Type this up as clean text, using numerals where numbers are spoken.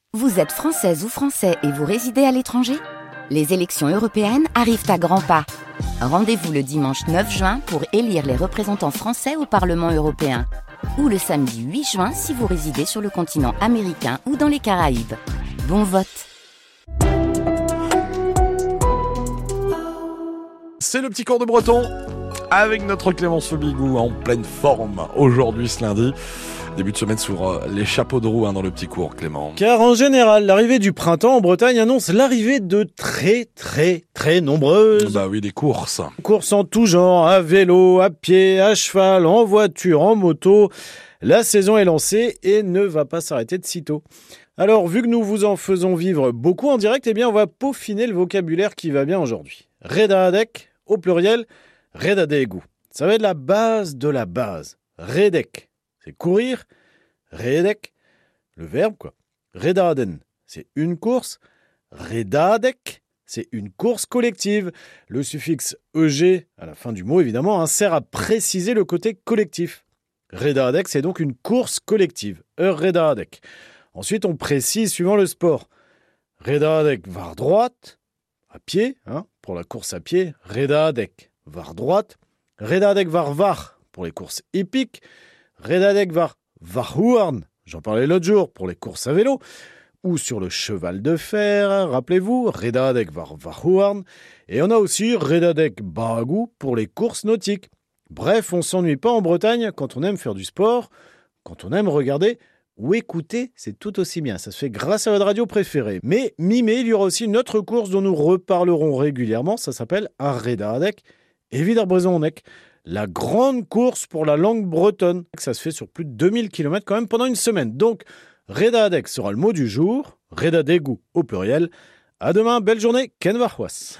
Vous êtes française ou français et vous résidez à l'étranger ? Les élections européennes arrivent à grands pas. Rendez-vous le dimanche 9 juin pour élire les représentants français au Parlement européen. Ou le samedi 8 juin si vous résidez sur le continent américain ou dans les Caraïbes. Bon vote! C'est le petit cours de breton avec notre Clémence Bigou en pleine forme aujourd'hui ce lundi. Début de semaine sur les chapeaux de roue dans le petit cours, Clément. Car en général, l'arrivée du printemps en Bretagne annonce l'arrivée de très nombreuses Des courses. courses en tout genre, à vélo, à pied, à cheval, en voiture, en moto. La saison est lancée et ne va pas s'arrêter de sitôt. Alors, vu que nous vous en faisons vivre beaucoup en direct, on va peaufiner le vocabulaire qui va bien aujourd'hui. Redadek, au pluriel, redadegu. Ça va être la base de la base. Redek, c'est courir. Redek, le verbe quoi. Redaden, c'est une course. Redadek, c'est une course collective. Le suffixe EG, à la fin du mot évidemment, sert à préciser le côté collectif. Redadek, c'est donc une course collective. Redadek. Ensuite, on précise suivant le sport. Redadek var droite, à pied, pour la course à pied. Redadek var droite. Redadek var pour les courses hippiques. Redadek var varhuarn, j'en parlais l'autre jour, pour les courses à vélo. Ou sur le cheval de fer, rappelez-vous, Redadek var varhuarn. Et on a aussi Redadek bagu pour les courses nautiques. Bref, on s'ennuie pas en Bretagne quand on aime faire du sport, quand on aime regarder ou écouter, c'est tout aussi bien. Ça se fait grâce à votre radio préférée. Mais mi-mai, il y aura aussi une autre course dont nous reparlerons régulièrement. Ça s'appelle un Redadek et Vidarbrezonek. La grande course pour la langue bretonne. Ça se fait sur plus de 2000 km quand même pendant une semaine. Donc, Redadek sera le mot du jour. Redadegu au pluriel. À demain, belle journée, Ken Varhuas.